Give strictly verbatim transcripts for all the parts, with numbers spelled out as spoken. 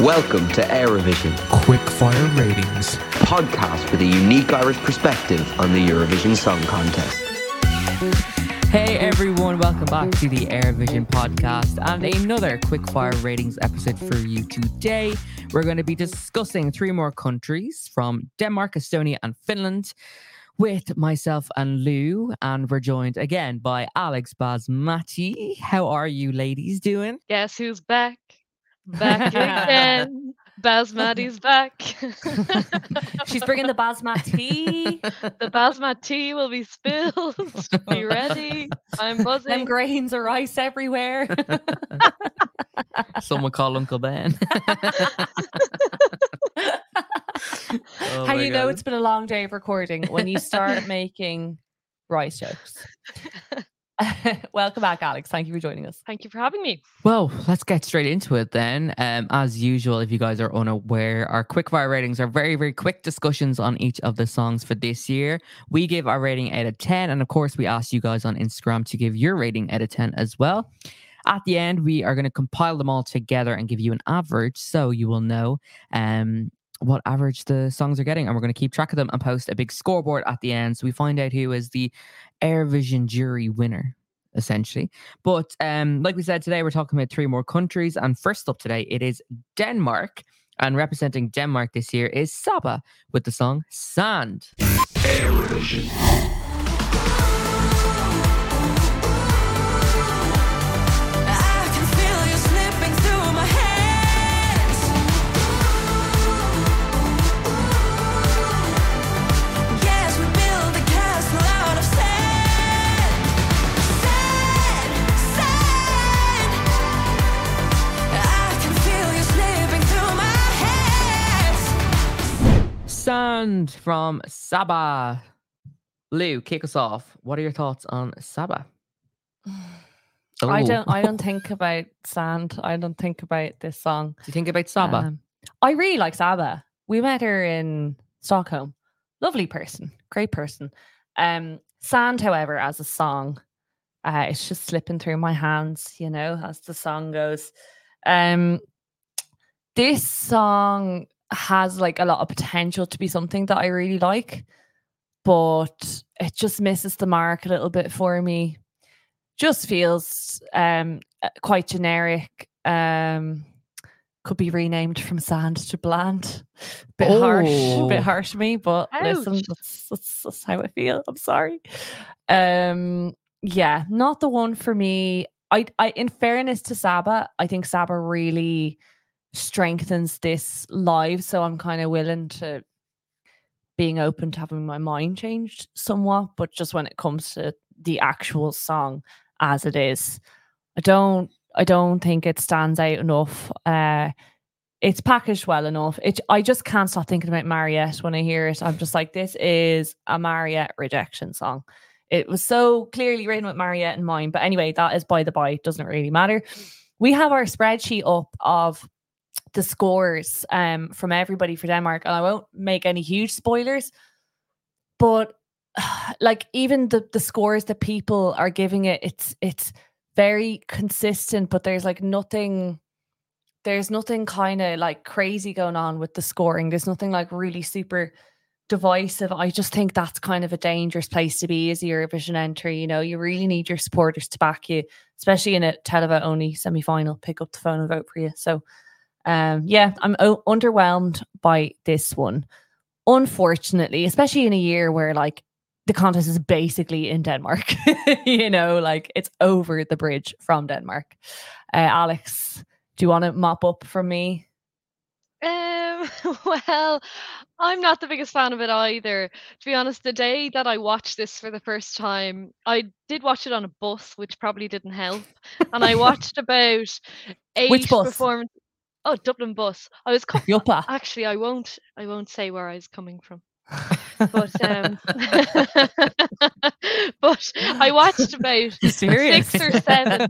Welcome to Eurovision, Quickfire Ratings, podcast with a unique Irish perspective on the Eurovision Song Contest. Hey everyone, welcome back to the Eurovision podcast and another Quickfire Ratings episode for you today. We're going to be discussing three more countries from Denmark, Estonia and Finland with myself and Lou, and we're joined again by Alex Basmati. How are you ladies doing? Guess who's back? Back again. Basmati's back. She's bringing the basmati. The basmati will be spilled. Be ready. I'm buzzing. Them grains of rice everywhere. Someone call Uncle Ben. Oh How my you know God. it's been a long day of recording when you start making rice jokes. Welcome back, Alex. Thank you for joining us. Thank you for having me. Well, let's get straight into it then. Um, as usual, if you guys are unaware, our quickfire ratings are very, very quick discussions on each of the songs for this year. We give our rating out of ten, and of course, we asked you guys on Instagram to give your rating out of ten as well. At the end, we are going to compile them all together and give you an average, so you will know um, what average the songs are getting, and we're going to keep track of them and post a big scoreboard at the end, so we find out who is the Eurovision jury winner, essentially. But um, like we said, today we're talking about three more countries, and first up today it is Denmark, and representing Denmark this year is Saba with the song Sand. Eurovision. Sand from Saba. Lou, kick us off. What are your thoughts on Saba? I Oh. don't. I don't think about sand. I don't think about this song. Do you think about Saba? Um, I really like Saba. We met her in Stockholm. Lovely person, great person. Um, Sand, however, as a song, uh, it's just slipping through my hands, you know, as the song goes. Um, this song has like a lot of potential to be something that I really like, but it just misses the mark a little bit for me. Just feels um quite generic. Um, could be renamed from Sand to Bland. Bit harsh, Oh. bit harsh to me, but listen, Ouch. that's, that's that's how I feel. I'm sorry. Um, yeah, not the one for me. I, I, in fairness to Saba, I think Saba really strengthens this live, so I'm kind of willing to being open to having my mind changed somewhat, but just when it comes to the actual song as it is, I don't I don't think it stands out enough. Uh it's packaged well enough. It I just can't stop thinking about Mariette when I hear it. I'm just like, this is a Mariette rejection song. It was so clearly written with Mariette in mind. But anyway, that is by the by. It doesn't really matter. We have our spreadsheet up of the scores um, from everybody for Denmark, and I won't make any huge spoilers, but like even the the scores that people are giving it, it's it's very consistent, but there's like nothing there's nothing kind of like crazy going on with the scoring. There's nothing like really super divisive. I just think that's kind of a dangerous place to be as a Eurovision entry. You know, you really need your supporters to back you, especially in a televote only semi-final. Pick up the phone and vote for you. So um yeah, I'm o- underwhelmed by this one, unfortunately, especially in a year where like the contest is basically in Denmark. You know, like it's over the bridge from Denmark. uh, Alex, do you want to mop up from me? Um, well, I'm not the biggest fan of it either. To be honest, the day that I watched this for the first time, I did watch it on a bus, which probably didn't help. And I watched about eight Which bus? performances. Oh, Dublin bus. I was co- Joppa. actually I won't I won't say where I was coming from. But um but I watched about Serious? six or seven.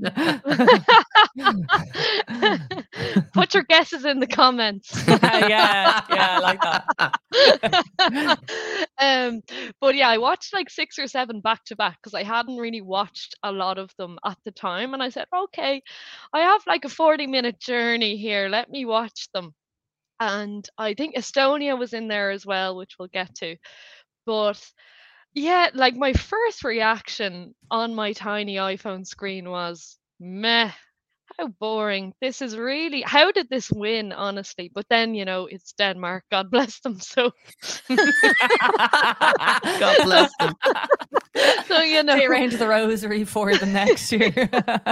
Put your guesses in the comments. yeah, yeah, I like that. um, but yeah, I watched like six or seven back to back because I hadn't really watched a lot of them at the time, and I said, okay, I have like a forty minute journey here. Let me watch them. and I think Estonia was in there as well, which we'll get to. But yeah, like my first reaction on my tiny iPhone screen was meh. How boring. This is really, how did this win, honestly? But then, you know, it's Denmark. God bless them. So, God bless them. so you know. They arrange the rosary for them next year.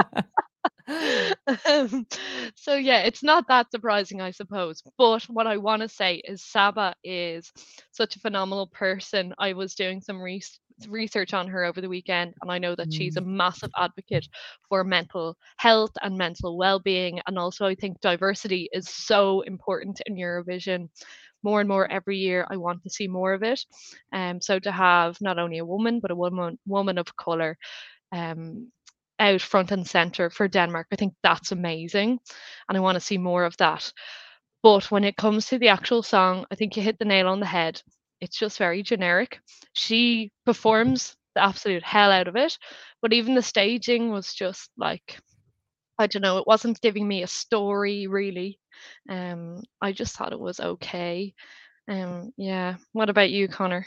um, so yeah, it's not that surprising, I suppose. But what I want to say is Saba is such a phenomenal person. I was doing some re- research on her over the weekend, and I know that she's a massive advocate for mental health and mental well-being. And also, I think diversity is so important in Eurovision. More and more every year, I want to see more of it. Um, so to have not only a woman but a woman woman of color um, out front and center for Denmark, I think that's amazing, and I want to see more of that. But when it comes to the actual song, I think you hit the nail on the head. It's just very generic. She performs the absolute hell out of it, but even the staging was just like, I don't know, it wasn't giving me a story really. Um, I just thought it was okay. Um, yeah. What about you, Connor?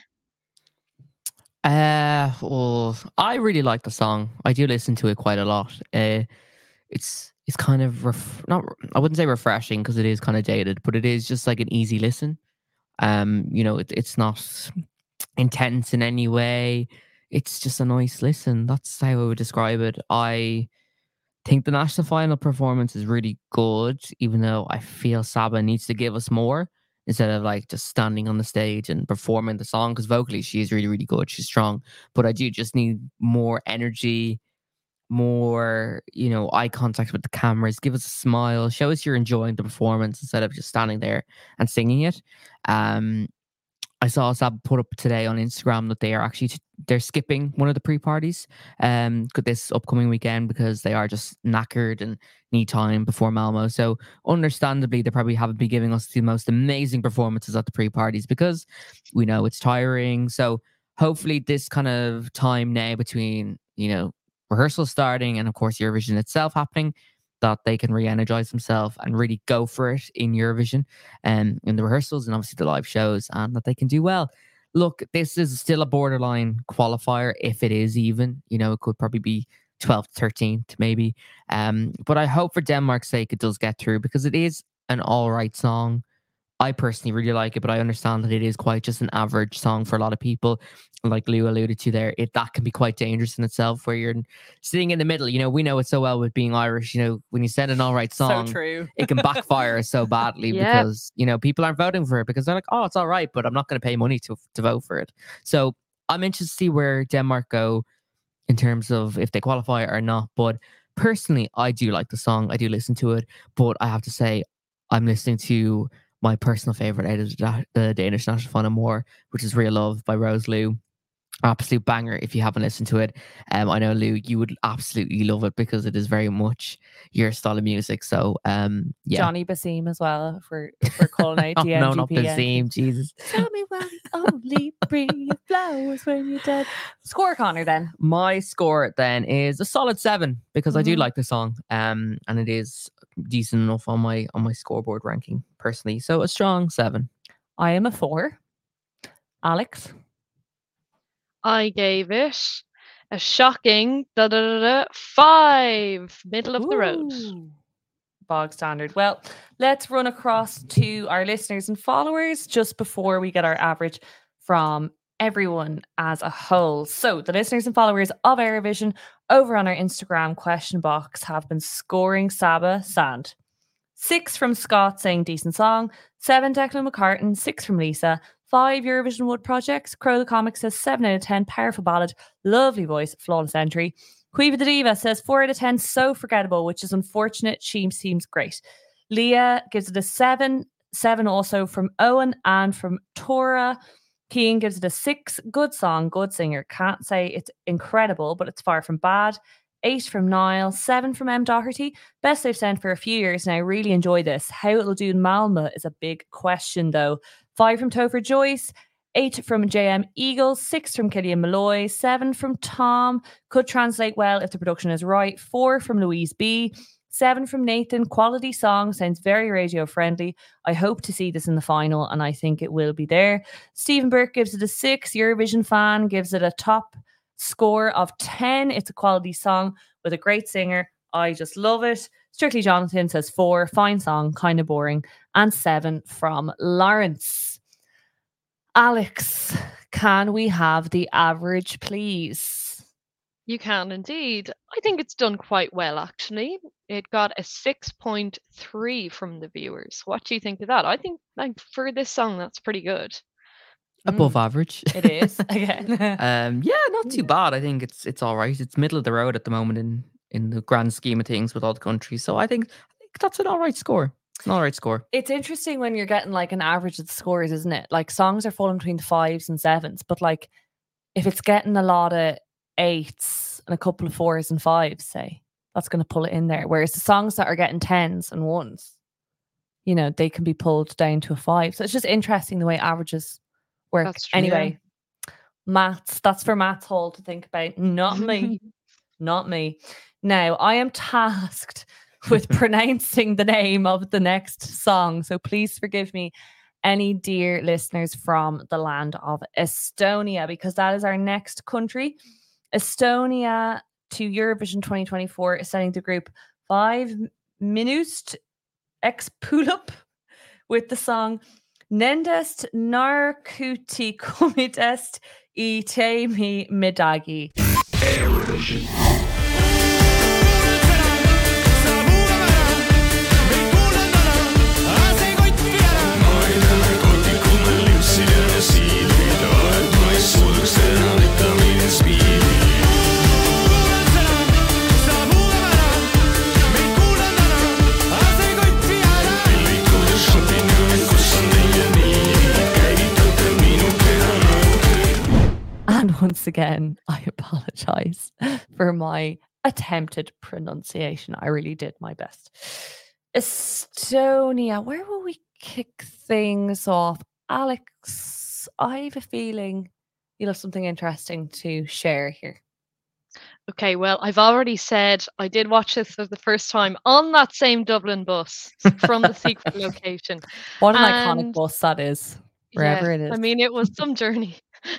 Uh, well, I really like the song. I do listen to it quite a lot. Uh, it's it's kind of ref- not. I wouldn't say refreshing because it is kind of dated, but it is just like an easy listen. Um, you know, it, it's not intense in any way. It's just a nice listen. That's how I would describe it. I think the national final performance is really good, even though I feel Saba needs to give us more instead of like just standing on the stage and performing the song, because vocally she is really, really good. She's strong, but I do just need more energy, more, you know, eye contact with the cameras. Give us a smile, show us you're enjoying the performance instead of just standing there and singing it. Um, I saw Sab put up today on Instagram that they are actually they're skipping one of the pre-parties um this upcoming weekend because they are just knackered and need time before Malmo. So understandably, they probably haven't been giving us the most amazing performances at the pre-parties because we know it's tiring. So hopefully this kind of time now between, you know, rehearsal starting and of course Eurovision itself happening, that they can re-energize themselves and really go for it in Eurovision and in the rehearsals and obviously the live shows, and that they can do well. Look, this is still a borderline qualifier, if it is even. You know, it could probably be twelfth, thirteenth, maybe. Um, but I hope for Denmark's sake it does get through because it is an all right song. I personally really like it, but I understand that it is quite just an average song for a lot of people. Like Lou alluded to there, it that can be quite dangerous in itself, where you're sitting in the middle. You know, we know it so well with being Irish. You know, when you send an all right song, So true. it can backfire so badly Yep. because, you know, people aren't voting for it because they're like, oh, it's all right, but I'm not going to pay money to to vote for it. So I'm interested to see where Denmark go in terms of if they qualify or not. But personally, I do like the song. I do listen to it, but I have to say, I'm listening to my personal favorite out of the, the Danish national final more, which is Real Love by Rose Lou. Absolute banger if you haven't listened to it. Um, I know, Lou, you would absolutely love it because it is very much your style of music. So, um, yeah. Johnny Basim as well for for calling out Oh, the no, not M G P. Basim, Jesus. Tell me why you only bring your flowers when you're dead. Score, Connor, then. My score then is a solid seven because I do Mhm. like the song, um, and it is decent enough on my on my scoreboard ranking personally. So a strong seven. I am a four. Alex? I gave it a shocking da, da, da, da, five, middle of the road. Ooh. Bog standard. Well, let's run across to our listeners and followers just before we get our average from everyone as a whole. So the listeners and followers of Eurovision over on our Instagram question box have been scoring Saba Sand. Six from Scott saying decent song. Seven Declan McCartan. Six from Lisa. Five Eurovision Wood Projects. Crow the Comic says seven out of ten. Powerful ballad. Lovely voice. Flawless entry. Quiva the Diva says four out of ten. So forgettable, which is unfortunate. She seems great. Leah gives it a seven. Seven also from Owen and from Tora. Keane gives it a six. Good song. Good singer. Can't say it's incredible, but it's far from bad. Eight from Niall, seven from M. Doherty. Best they've sent for a few years and I really enjoy this. How it'll do in Malmo is a big question though. Five from Topher Joyce, eight from J M Eagles, six from Killian Malloy, seven from Tom. Could translate well if the production is right. Four from Louise B. Seven from Nathan. Quality song, sounds very radio friendly. I hope to see this in the final, and I think it will be there. Stephen Burke gives it a six. Eurovision fan gives it a top score of ten. It's a quality song with a great singer. I just love it. Strictly Jonathan says four. Fine song, kind of boring. And seven from Lawrence. Alex, can we have the average, please? You can indeed. I think it's done quite well, actually. It got a six point three from the viewers. What do you think of that? I think, like, for this song, that's pretty good. Above Mm, average. It is again. um, yeah, not too bad. I think it's it's all right. It's middle of the road at the moment in in the grand scheme of things with all the countries. So I think I think that's an all right score. It's an all right score. It's interesting when you're getting like an average of the scores, isn't it? Like songs are falling between the fives and sevens, but like if it's getting a lot of eights and a couple of fours and fives, say, that's going to pull it in there. Whereas the songs that are getting tens and ones, you know, they can be pulled down to a five. So it's just interesting the way averages work. That's true, Anyway, maths, that's for Maths Hall to think about. Not me. Not me. Now, I am tasked with pronouncing the name of the next song. So please forgive me, any dear listeners from the land of Estonia, because that is our next country. Estonia to Eurovision twenty twenty-four is sending the group Five Minust X Pulup with the song Nendest Narkuti Komitest I Temi Midagi. Eurovision. And once again, I apologize for my attempted pronunciation. I really did my best. Estonia, where will we kick things off? Alex, I have a feeling you'll have something interesting to share here. Okay, well, I've already said I did watch this for the first time on that same Dublin bus from the secret location. What an iconic And bus that is, wherever yeah, it is. I mean, it was some journey.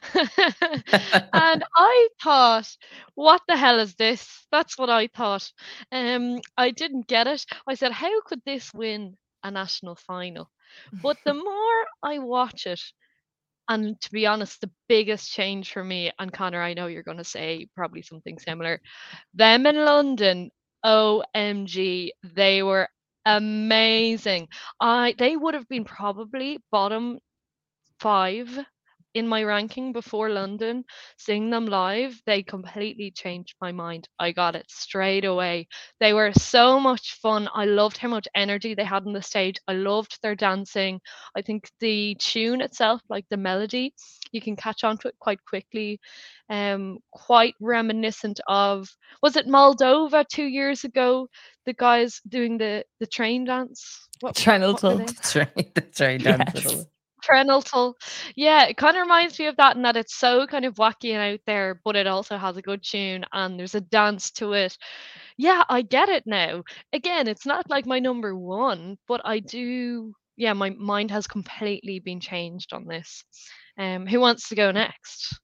And I thought, what the hell is this? That's what I thought. Um, I didn't get it. I said, how could this win a national final? But the more I watch it, and to be honest, the biggest change for me, and Connor, I know you're going to say probably something similar, them in London, O M G, they were amazing. I They would have been probably bottom five in my ranking before London. Seeing them live, they completely changed my mind. I got it straight away. They were so much fun. I loved how much energy they had on the stage. I loved their dancing. I think the tune itself, like the melody, you can catch on to it quite quickly. Um, quite reminiscent of, was it Moldova two years ago? The guys doing the the train dance. What, what were Treneltal. they? That's right. That's right. Yes. Treneltal. Yeah, it kind of reminds me of that in that it's so kind of wacky and out there, but it also has a good tune and there's a dance to it. Yeah, I get it now. Again, it's not like my number one, but I do. Yeah, my mind has completely been changed on this. Um, who wants to go next?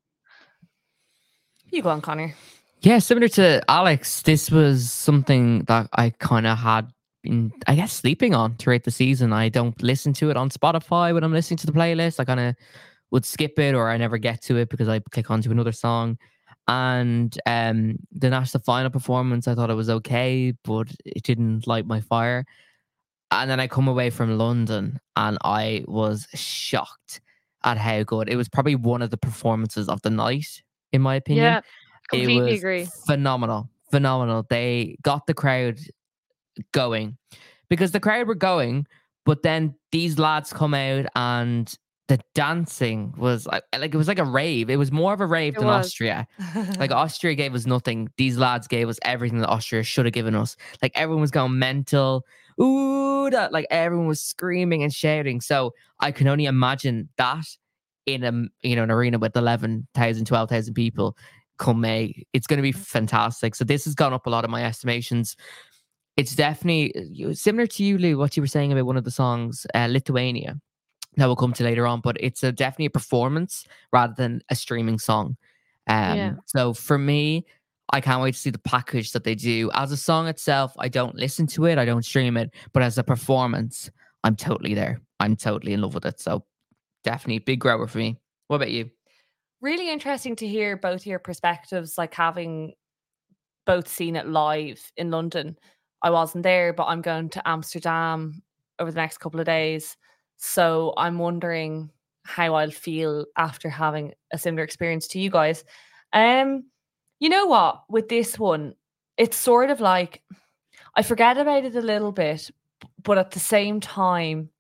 You go on, Connor. Yeah, similar to Alex, this was something that I kind of had been, I guess, sleeping on throughout the season. I don't listen to it on Spotify when I'm listening to the playlist. I kind of would skip it or I never get to it because I click onto another song. And um, the national final performance, I thought it was okay, but it didn't light my fire. And then I come away from London and I was shocked at how good. It was probably one of the performances of the night, in my opinion. Yeah, It completely was agree. phenomenal. Phenomenal. They got the crowd going because the crowd were going, but then these lads come out and the dancing was like, like it was like a rave. It was more of a rave It than was. Austria. Like Austria gave us nothing. These lads gave us everything that Austria should have given us. Like everyone was going mental. Ooh, that, like everyone was screaming and shouting. So I can only imagine that in a you know an arena with eleven thousand, twelve thousand people come May. It's going to be fantastic. So this has gone up a lot of my estimations. it's definitely you- similar to you, Lou, what you were saying about one of the songs, uh, Lithuania, that we'll come to later on. But it's a, definitely a performance rather than a streaming song. Um, Yeah. So for me, I can't wait to see the package that they do. As a song itself, I don't listen to it, I don't stream it, but as a performance, I'm totally there. I'm totally in love with it. So definitely big grower for me. What about you? Really interesting to hear both your perspectives, like having both seen it live in London. I wasn't there, but I'm going to Amsterdam over the next couple of days. So I'm wondering how I'll feel after having a similar experience to you guys. Um, you know what? With this one, it's sort of like I forget about it a little bit, but at the same time,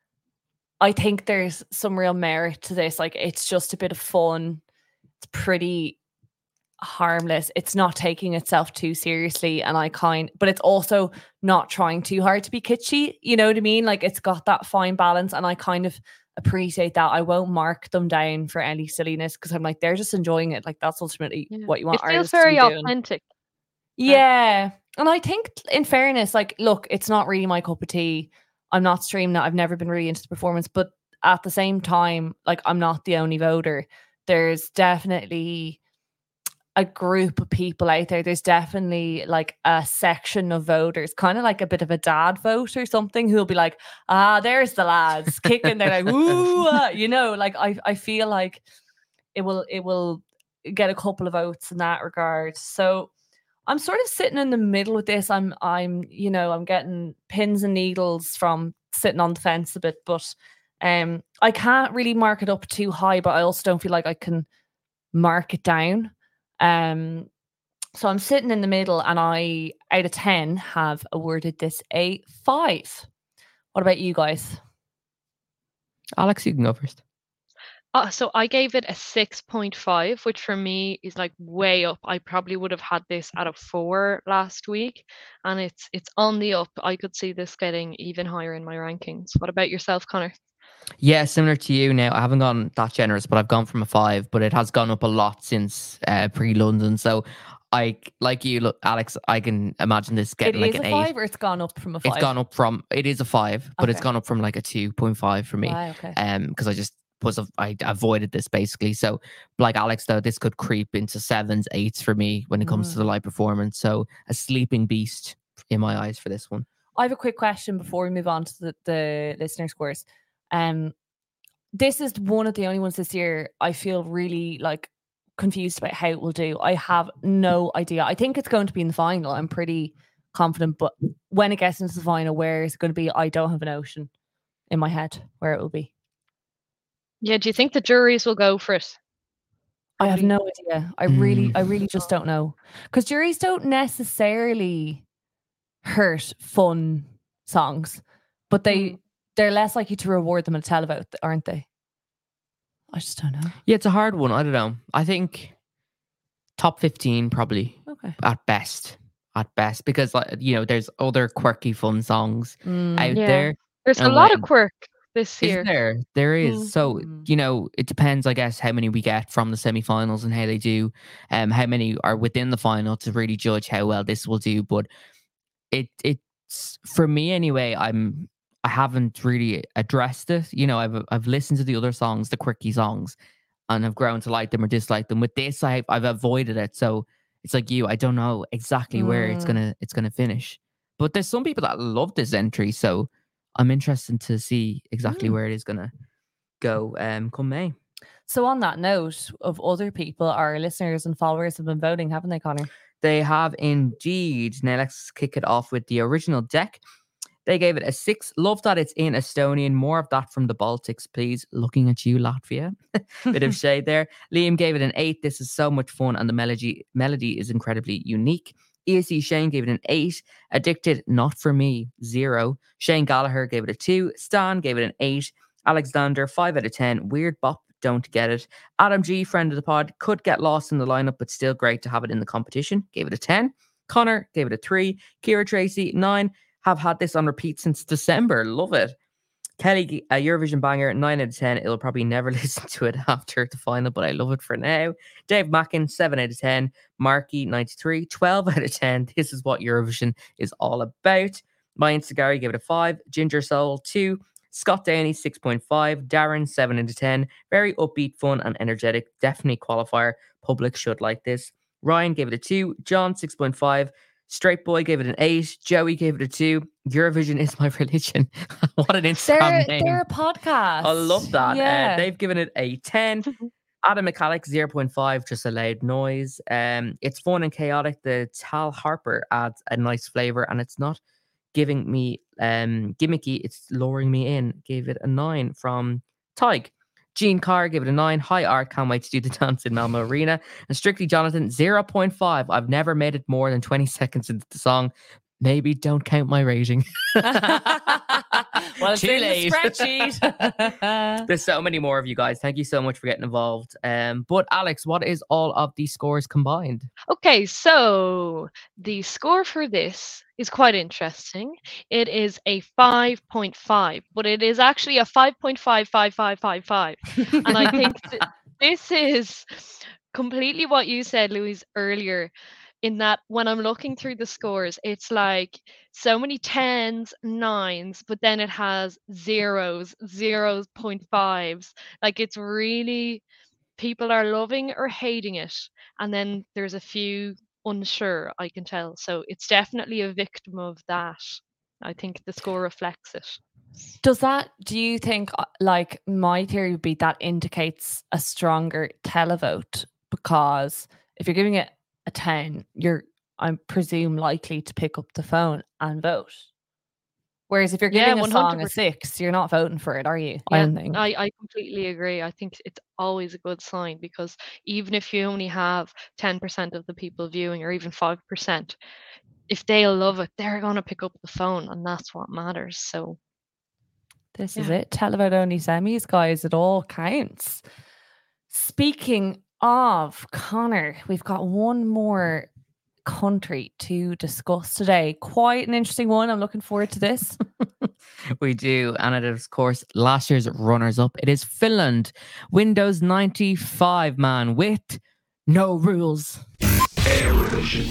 I think there's some real merit to this. Like, it's just a bit of fun. It's pretty harmless. It's not taking itself too seriously, and I kind, but it's also not trying too hard to be kitschy. You know what I mean? Like, it's got that fine balance, and I kind of appreciate that. I won't mark them down for any silliness because I'm like, they're just enjoying it. Like, that's ultimately Yeah. what you want It feels artists to very be doing. authentic. Yeah. And I think, in fairness, like, look, it's not really my cup of tea. I'm not streaming it. I've never been really into the performance. But at the same time, like, I'm not the only voter. There's definitely a group of people out there. There's definitely like a section of voters, kind of like a bit of a dad vote or something, who'll be like, ah, there's the lads kicking. They're like, ooh, uh, you know, like I, I feel like it will, it will get a couple of votes in that regard. So I'm sort of sitting in the middle with this. I'm, I'm, you know, I'm getting pins and needles from sitting on the fence a bit, but um, I can't really mark it up too high, but I also don't feel like I can mark it down. Um, so I'm sitting in the middle, and I, out of ten, have awarded this a five. What about you guys? Alex, you can go first. Uh, so I gave it a six point five, which for me is like way up. I probably would have had this at a four last week, and it's it's on the up. I could see this getting even higher in my rankings. What about yourself, Connor? Yeah, similar to you now. I haven't gone that generous, but I've gone from a five, but it has gone up a lot since uh, pre-London. So I, like you, look, Alex, I can imagine this It getting is like a an five, eight. or it's gone up from a five? It's gone up from, it is a five, but it's Okay. gone up from like a two point five for me. Wow, okay. Um, because I just was, a, I avoided this basically. So like Alex, though, this could creep into sevens, eights for me when it comes to the Mm. live performance. So a sleeping beast in my eyes for this one. I have a quick question before we move on to the, the listener scores. Um, this is one of the only ones this year I feel really like confused about how it will do. I have no idea. I think it's going to be in the final. I'm pretty confident, but when it gets into the final, where is it going to be? I don't have a notion in my head where it will be. Yeah, do you think the juries will go for it? I have Probably. no idea. I really, Mm. I really just don't know. Because juries don't necessarily hurt fun songs, but they Mm. they're less likely to reward them in a televote, aren't they? I just don't know. Yeah, it's a hard one. I don't know. I think top fifteen probably Okay. at best. At best, because like you know, there's other quirky fun songs Mm. out Yeah. there. There's a and lot of when- quirk this Is year. there? There is. Mm. So Mm. you know, it depends, I guess, how many we get from the semi-finals and how they do, um, how many are within the final to really judge how well this will do. But it it's for me anyway. I'm I haven't really addressed it. You know, I've I've listened to the other songs, the quirky songs, and I've grown to like them or dislike them. With this, I I've avoided it. So it's like you. I don't know exactly where it's Mm. gonna it's gonna finish. But there's some people that love this entry, so I'm interested to see exactly Mm. where it is gonna go. Um, come May. So on that note of other people, our listeners and followers have been voting, haven't they, Connor? They have indeed. Now let's kick it off with the original deck. They gave it a six. Love that it's in Estonian. More of that from the Baltics, please. Looking at you, Latvia. Bit of shade there. Liam gave it an eight. This is so much fun, and the melody melody is incredibly unique. E S C Shane gave it an eight. Addicted, not for me, zero. Shane Gallagher gave it a two. Stan gave it an eight. Alexander, five out of ten. Weird Bop, don't get it. Adam G, friend of the pod, could get lost in the lineup, but still great to have it in the competition. Gave it a ten. Connor gave it a three. Kira Tracy, nine. Have had this on repeat since December. Love it. Kelly, a Eurovision banger, nine out of ten. It'll probably never listen to it after the final, but I love it for now. Dave Mackin, seven out of ten. Marky, ninety-three, twelve out of ten. This is what Eurovision is all about. Mayan Sagari gave it a five. Ginger Soul, two. Scott Downey, six point five. Darren, seven out of ten. Very upbeat, fun, and energetic. Definitely qualifier. Public should like this. Ryan gave it a two. John, six point five. Straight Boy gave it an eight. Joey gave it a two. Eurovision is my religion. What an Instagram They're, name. they're a podcast. I love that. Yeah. Uh, they've given it a ten. Adam McCallick, zero point five, just a loud noise. Um, it's fun and chaotic. The Tal Harper adds a nice flavor, and it's not giving me um gimmicky, it's luring me in. Gave it a nine from Tig. Gene Carr gave it a nine. Hi Art, can't wait to do the dance in Malmo Arena. And Strictly Jonathan, zero point five. I've never made it more than twenty seconds into the song. Maybe don't count my rating. Well, it's Too in the late. spreadsheet. There's so many more of you guys. Thank you so much for getting involved. Um, but Alex, what is all of these scores combined? Okay, so the score for this is quite interesting. It is a five point five, but it is actually a five point five five five five five. And I think th- this is completely what you said, Louise, earlier, in that when I'm looking through the scores, it's like so many tens, nines, but then it has zeros, zero point fives. Like it's really, people are loving or hating it. And then there's a few unsure, I can tell. So it's definitely a victim of that. I think the score reflects it. Does that, do you think, uh, like my theory would be that indicates a stronger televote? Because if you're giving it a ten, you're, I presume, likely to pick up the phone and vote. Whereas if you're Yeah, giving a one song hundred a percent. six, you're not voting for it, are you? I Yeah, don't think. I, I completely agree. I think it's always a good sign, because even if you only have ten percent of the people viewing, or even five percent, if they love it, they're going to pick up the phone, and that's what matters. So This is yeah. it. Televote only semis, guys. It all counts. Speaking of Connor, we've got one more country to discuss today. Quite an interesting one. I'm looking forward to this. We do, and it is, of course, last year's runners-up. It is Finland, Windows ninety-five, man, with No Rules. Eurovision.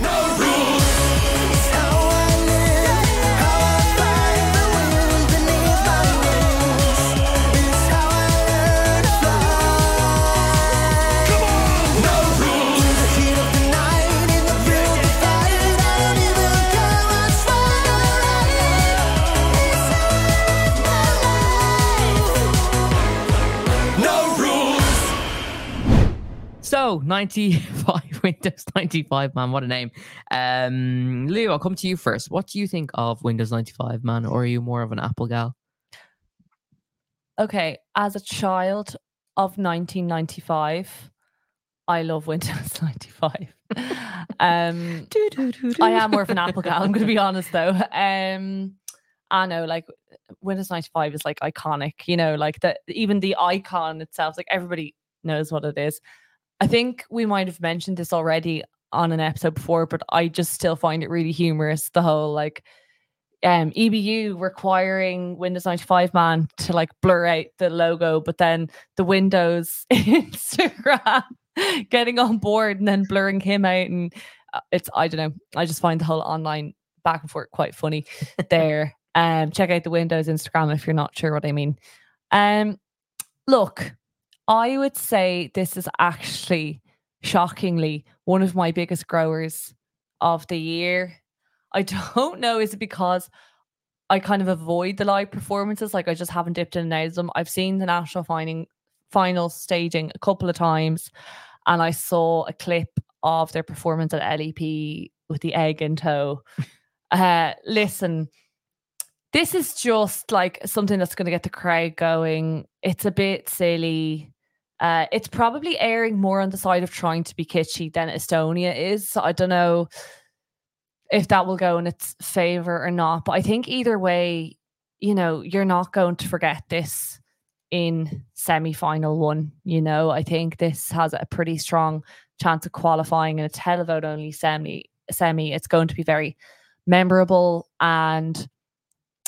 So, ninety-five, Windows ninety-five, man, what a name. Um, Leo, I'll come to you first. What do you think of Windows ninety-five, man, or are you more of an Apple gal? Okay, as a child of nineteen ninety-five, I love Windows ninety-five. um, I am more of an Apple gal, I'm going to be honest, though. Um, I know, like, Windows ninety-five is, like, iconic, you know, like, the, even the icon itself, like, everybody knows what it is. I think we might have mentioned this already on an episode before, but I just still find it really humorous, the whole, like, um, E B U requiring Windows ninety-five man to, like, blur out the logo, but then the Windows Instagram getting on board and then blurring him out. And it's, I don't know, I just find the whole online back and forth quite funny there. Um, check out the Windows Instagram if you're not sure what I mean. Um, look, I would say this is actually, shockingly, one of my biggest growers of the year. I don't know, is it because I kind of avoid the live performances? Like, I just haven't dipped in and out of them. I've seen the national final, final staging a couple of times, and I saw a clip of their performance at L E P with the egg in tow. Uh, listen, this is just like something that's going to get the crowd going. It's a bit silly. Uh, it's probably airing more on the side of trying to be kitschy than Estonia is. So I don't know if that will go in its favor or not. But I think either way, you know, you're not going to forget this in semi-final one. You know, I think this has a pretty strong chance of qualifying in a televote only semi. Semi, it's going to be very memorable, and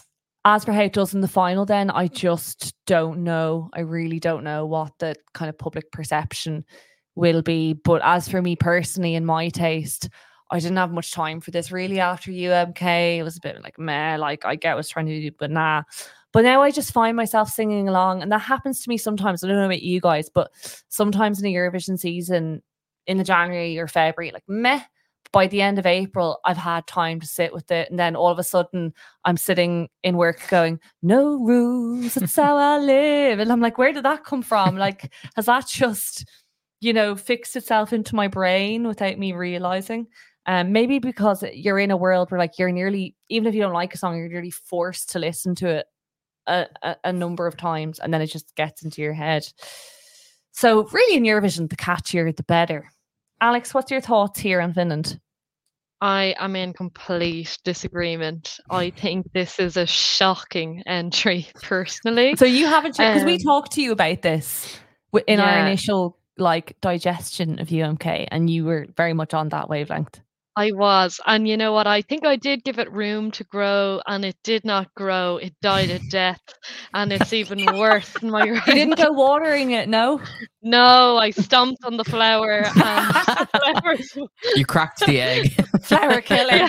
as for how it does in the final, then I just don't know. I really don't know what the kind of public perception will be. But as for me personally, in my taste, I didn't have much time for this really after U M K. It was a bit like meh, like I get what I was trying to do, but nah. But now I just find myself singing along, and that happens to me sometimes. I don't know about you guys, but sometimes in a Eurovision season, in the January or February, like meh. By the end of April, I've had time to sit with it. And then all of a sudden, I'm sitting in work going, no rules, that's how I live. And I'm like, where did that come from? Like, has that just, you know, fixed itself into my brain without me realizing? Um, maybe because you're in a world where like you're nearly, even if you don't like a song, you're nearly forced to listen to it a, a, a number of times. And then it just gets into your head. So really in Eurovision, the catchier, the better. Alex, what's your thoughts here on Finland? I am in complete disagreement. I think this is a shocking entry, personally. So you haven't checked, because Um, we talked to you about this wi- in our yeah. initial like digestion of U M K, and you were very much on that wavelength. I was. And you know what? I think I did give it room to grow, and it did not grow. It died a death. And it's even worse in my You didn't go watering it, no? No, I stomped on the flower, and the flowers. You cracked the egg. Flower killing.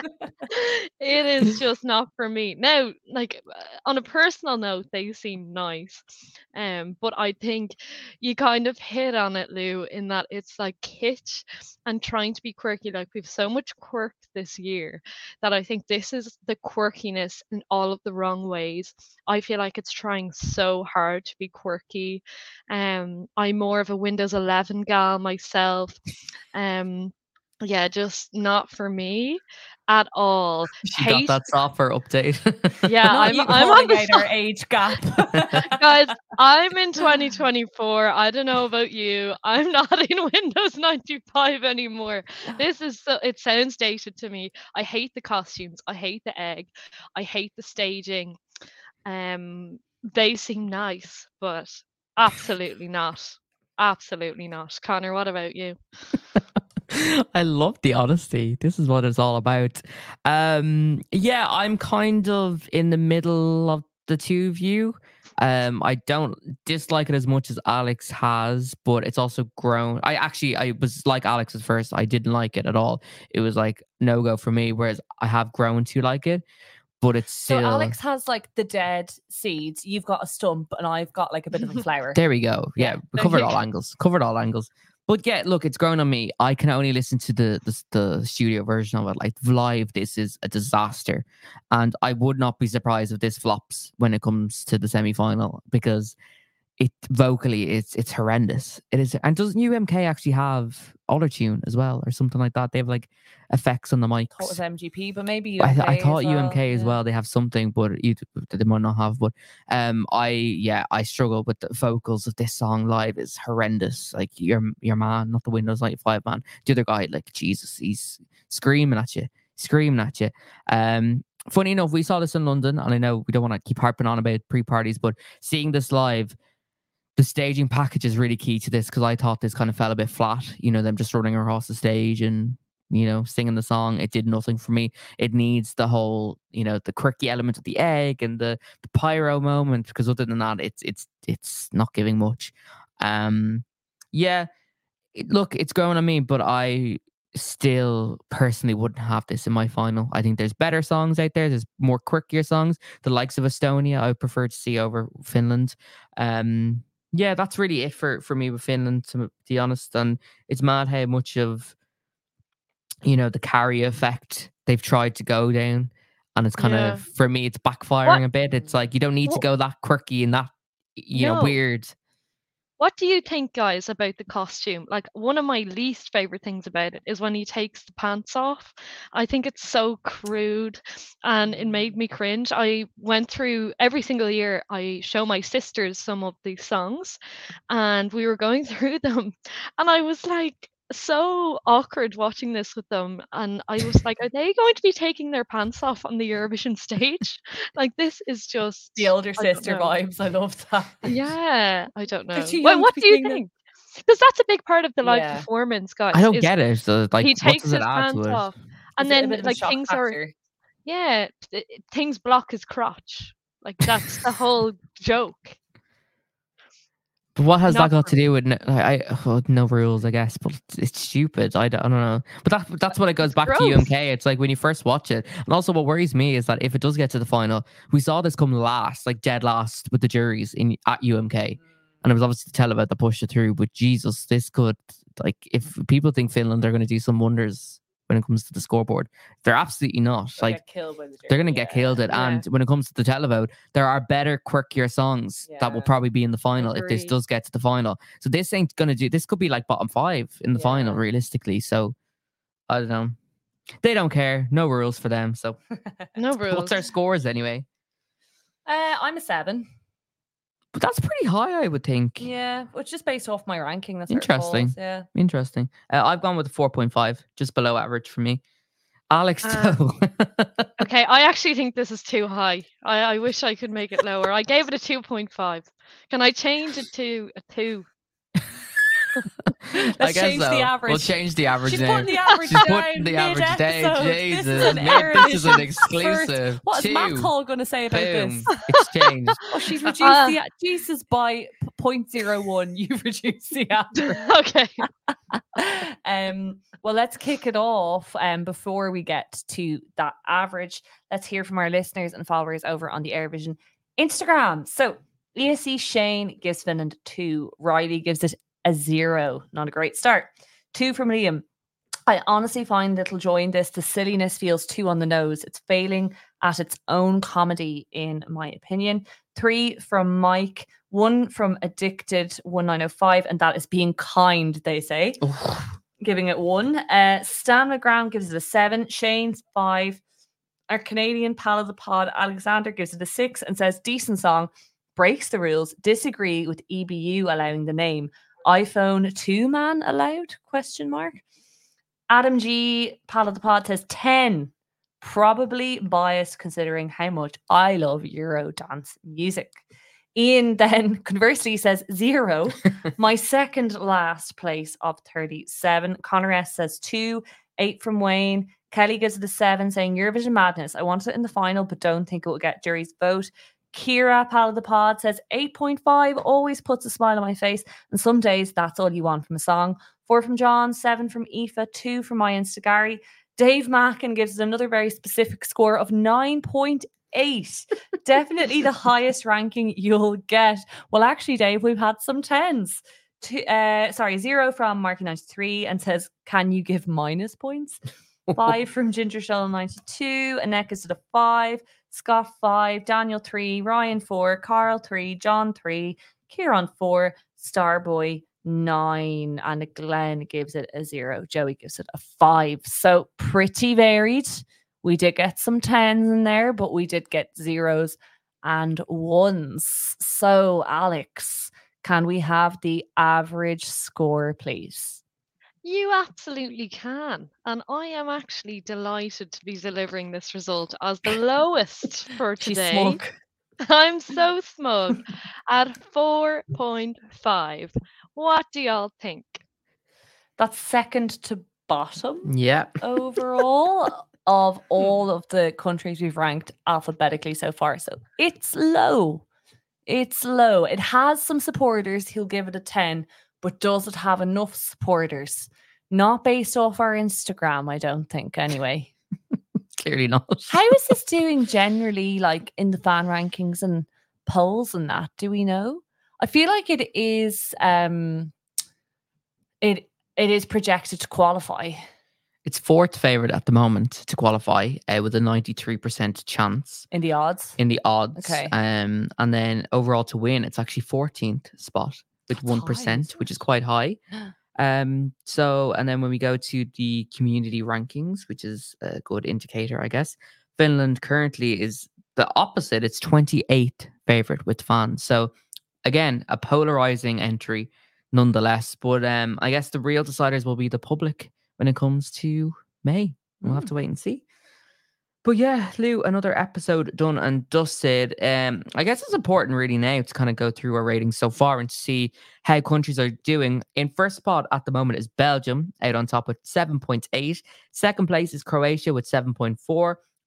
It is just not for me. Now, like uh, on a personal note, they seem nice. Um, but I think you kind of hit on it, Lou, in that it's like kitsch and trying to be quirky. Like we've so much quirk this year that I think this is the quirkiness in all of the wrong ways. I feel like it's trying so hard to be quirky. Um, I'm more of a Windows eleven gal myself. Um, yeah, just not for me at all. She Hate- got that software update. Yeah, Not I'm, you I'm on calling the out our age gap. guys, I'm in twenty twenty-four. I don't know about you. I'm not in Windows ninety-five anymore. This is so, it sounds dated to me. I hate the costumes. I hate the egg. I hate the staging. Um, they seem nice, but absolutely not. Absolutely not. Connor, what about you? I love the honesty. This is what it's all about. Um, yeah, I'm kind of in the middle of the two of you. Um, I don't dislike it as much as Alex has, but it's also grown. I actually, I was like Alex at first. I didn't like it at all. It was like no go for me. Whereas I have grown to like it, but it's still. So Alex has like the dead seeds. You've got a stump, and I've got like a bit of a flower. There we go. Yeah, Yeah, we there covered you all go. angles. Covered all angles. But yeah, look, it's grown on me. I can only listen to the, the the studio version of it. Like live, this is a disaster, and I would not be surprised if this flops when it comes to the semi final because it vocally it's it's horrendous. It is. And doesn't U M K actually have autotune as well or something like that? They have like effects on the mics. Thought it was M G P, but maybe I, U M K th- I thought as U M K well. as yeah. well. They have something, but you, they might not have. But um, I yeah, I struggle with the vocals of this song live. Is horrendous. Like your your man, not the Windows ninety-five man. The other guy, like Jesus, he's screaming at you, screaming at you. Um, funny enough, we saw this in London, and I know we don't want to keep harping on about pre-parties, but seeing this live. The staging package is really key to this because I thought this kind of fell a bit flat. You know, them just running across the stage and, you know, singing the song. It did nothing for me. It needs the whole, you know, the quirky element of the egg and the, the pyro moment because other than that, it's it's it's not giving much. Um, yeah, it, look, it's growing on me, but I still personally wouldn't have this in my final. I think there's better songs out there. There's more quirkier songs. The likes of Estonia, I would prefer to see over Finland. Um, Yeah, that's really it for, for me with Finland, to be honest. And it's mad how much of, you know, the carry effect they've tried to go down. And it's kind Yeah. of, for me, it's backfiring What- a bit. It's like, you don't need to What- go that quirky and that, you know, No. weird. What do you think, guys, about the costume? Like, one of my least favorite things about it is when he takes the pants off. I think it's so crude and it made me cringe. I went through every single year, I show my sisters some of these songs and we were going through them. And I was like, so awkward watching this with them. And I was like, are they going to be taking their pants off on the Eurovision stage? Like, this is just. The older I don't sister know. vibes. I love that. Yeah, I don't know. They're too Well, young what to do be you doing that. think? Because that's a big part of the live Yeah. performance, guys. I don't is get it. So, like, he what takes does his it add pants to it? off, and Is it a then bit of a like shock things are factor? Yeah, th- things block his crotch. Like that's the whole joke. But what has Not that got for to me. do with no, I, I well, no rules? I guess, but it's, it's stupid. I don't, I don't know. But that that's what it goes It's back to gross. U M K. It's like when you first watch it, and also what worries me is that if it does get to the final, we saw this come last, like dead last with the juries in at U M K, and it was obviously tell about the push it through. But Jesus, this could like if people think Finland are going to do some wonders when it comes to the scoreboard, they're absolutely not. They'll Like get killed by the they're jury, going to get yeah, killed it. yeah. And when it comes to the televote, there are better, quirkier songs that will Yeah. probably be in the final if this Agreed. does get to the final. So this ain't going to do, this could be like bottom five in the final, Yeah. realistically. So I don't know. They don't care. No rules for them. So No rules. what's our scores anyway? Uh, I'm a seven. But that's pretty high, I would think. Yeah, which is based off my ranking. That's where it Interesting. falls, yeah. Interesting. Uh, I've gone with a four point five, just below average for me. Alex, Uh, though. Okay, I actually think this is too high. I, I wish I could make it lower. I gave it a two point five. Can I change it to a two? Let's I guess change so. the average. We'll change the average She's now. putting the average She's down. putting the average down. mid-episode. Jesus, This is an mid- this is an Eurovision exclusive. first. What is Two. Matt Hall going to say about Boom. this? It's changed. Oh, she's reduced Uh, the Jesus by zero point zero one. You've reduced the average. Okay. um, well, let's kick it off. Um, before we get to that average, let's hear from our listeners and followers over on the Eurovision Instagram. So, E S C Shane gives Finland two. Riley gives it a zero. Not a great start. Two from Liam. I honestly find little joy in this. The silliness feels too on the nose. It's failing at its own comedy, in my opinion. Three from Mike. One from Addicted one nine oh five, and that is being kind, they say. Giving it one. Uh, Stan McGrath gives it a seven. Shane's five. Our Canadian pal of the pod, Alexander, gives it a six and says, decent song, breaks the rules, disagree with E B U allowing the name. iPhone two man allowed? Question mark. Adam G, pal of the pod, says ten. Probably biased considering how much I love Euro dance music. Ian then conversely says zero. My second last place of thirty-seven. Connor S says two. Eight from Wayne. Kelly gives it a seven, saying Eurovision madness. I want it in the final, but don't think it will get jury's vote. Kira, pal of the pod, says eight point five. Always puts a smile on my face. And some days that's all you want from a song. Four from John. Seven from Aoife. Two from my Instagary. Dave Mackin gives it another very specific score of nine point eight. Definitely the highest ranking you'll get. Well, actually, Dave, we've had some tens. Two, uh, sorry, zero from Marky ninety-three and says, can you give minus points? Five from Ginger Shell ninety-two. Annette gives it a five. Scott five. Daniel three. Ryan four. Carl three. John three. Kieran four. Starboy nine. And Glenn gives it a zero. Joey gives it a five. So pretty varied. We did get some tens in there, but we did get zeros and ones. So, Alex, can we have the average score, please? You absolutely can. And I am actually delighted to be delivering this result as the lowest for She's today. smug. I'm so smug at four point five. What do y'all think? That's second to bottom Yeah. overall of all of the countries we've ranked alphabetically so far. So it's low. It's low. It has some supporters. He'll give it a ten. But does it have enough supporters? Not based off our Instagram, I don't think, anyway. Clearly not. How is this doing generally, like in the fan rankings and polls and that? Do we know? I feel like it is um it it is projected to qualify. It's fourth favourite at the moment to qualify uh, with a ninety-three percent chance In the odds. in the odds. Okay. Um, and then overall to win, it's actually fourteenth spot with That's one high, percent, isn't which is it? quite high. Um, so, and then when we go to the community rankings, which is a good indicator, I guess, Finland currently is the opposite. It's twenty-eighth favorite with fans. So, again, a polarizing entry nonetheless. But um, I guess the real deciders will be the public when it comes to May. We'll have to wait and see. But yeah, Lou, another episode done and dusted. Um, I guess it's important really now to kind of go through our ratings so far and to see how countries are doing. In first spot at the moment is Belgium, out on top with seven point eight. Second place is Croatia with seven point four.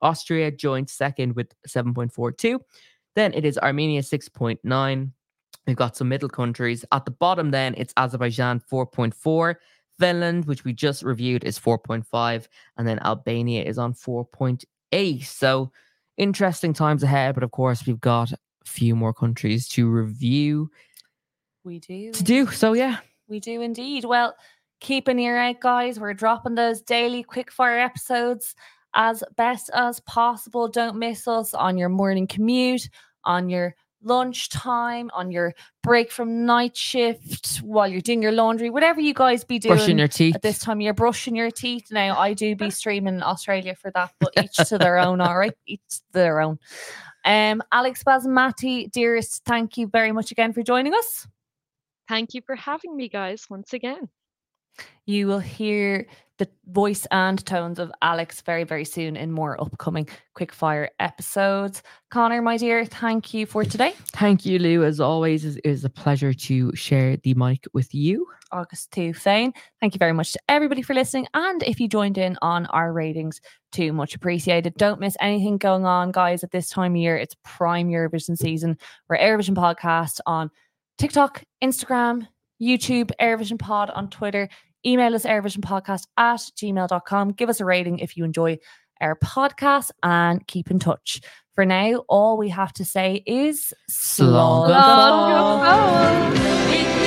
Austria joint second with seven point four two. Then it is Armenia six point nine. We've got some middle countries. At the bottom then, it's Azerbaijan four point four. Finland, which we just reviewed, is four point five. And then Albania is on four point eight. So interesting times ahead. But of course, we've got a few more countries to review. We do. To do. So yeah. We do indeed. Well, keep an ear out, guys. We're dropping those daily quickfire episodes as best as possible. Don't miss us on your morning commute, on your lunchtime, on your break from night shift, while you're doing your laundry, whatever you guys be doing. Brushing your teeth. At this time, you're brushing your teeth. Now, I do be streaming Australia for that, but each to their own, all right? Each to their own. Um, Alex Basmati, dearest, thank you very much again for joining us. Thank you for having me, guys, once again. You will hear the voice and tones of Alex very, very soon in more upcoming quickfire episodes. Connor, my dear, thank you for today. Thank you, Lou. As always, it is a pleasure to share the mic with you. August to Thane. Thank you very much to everybody for listening. And if you joined in on our ratings, too much appreciated. Don't miss anything going on, guys, at this time of year. It's prime Eurovision season. We're Eurovision Podcast on TikTok, Instagram, YouTube, Eurovision Pod on Twitter. Email us eurovisionpodcast at gmail dot com. Give us a rating if you enjoy our podcast and keep in touch. For now, all we have to say is Slán go Slán go fóill.